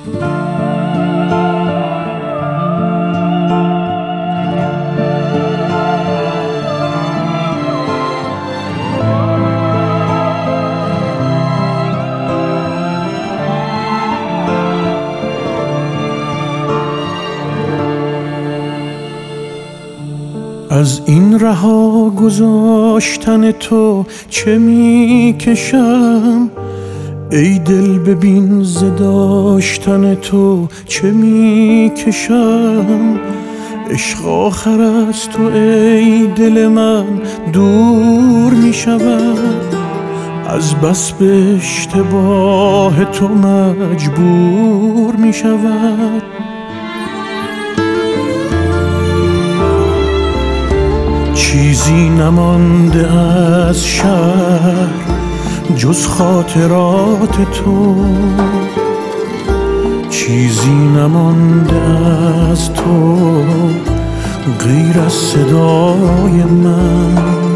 از این رها گذاشتن تو چه میکشم، ای دل ببین ز داشتن تو چه میکشم. عشق آخر از تو ای دل من دور میشود، از بس به اشتباه تو مجبور میشود. چیزی نمانده از شهر جز خاطرات تو، چیزی نمانده از تو غیر از صدای من،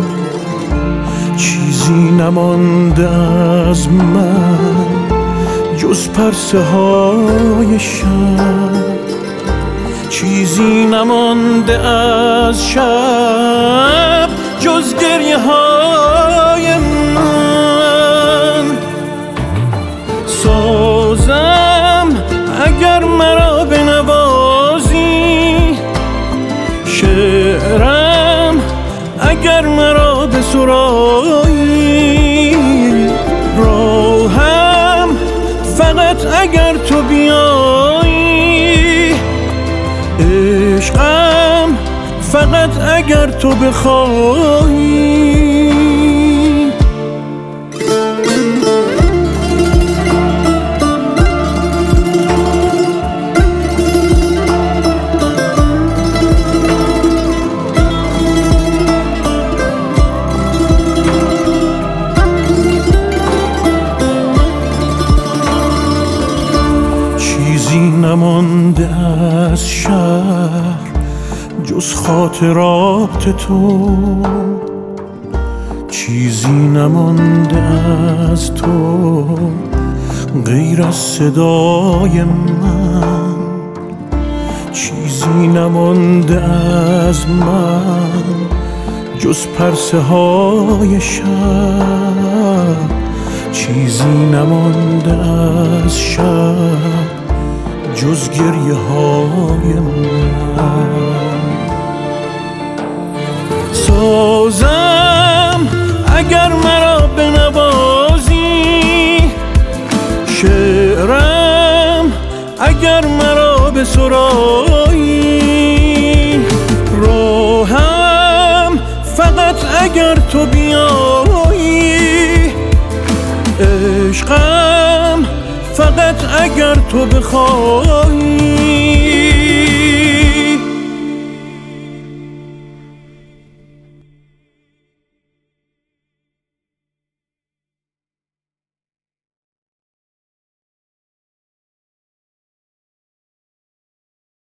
چیزی نمانده از من جز پرسه های شب، چیزی نمانده از شب جز گریه های من. سازم اگر مرا بنوازی، شعرم اگر مرا بسرایی، راهم فقط اگر تو بیایی، عشقم فقط اگر تو بخوایی. چیزی نمانده از شهر جز خاطرات تو، چیزی نمانده از تو غیر از صدای من، چیزی نمانده از من جز پرسه های شب، چیزی نمانده از شب جز گریه های من. سازم اگر مرا بنوازی، شعرم اگر مرا بسرایی، راهم فقط اگر تو بیایی، عشقم فقط اگر تو بخوایی.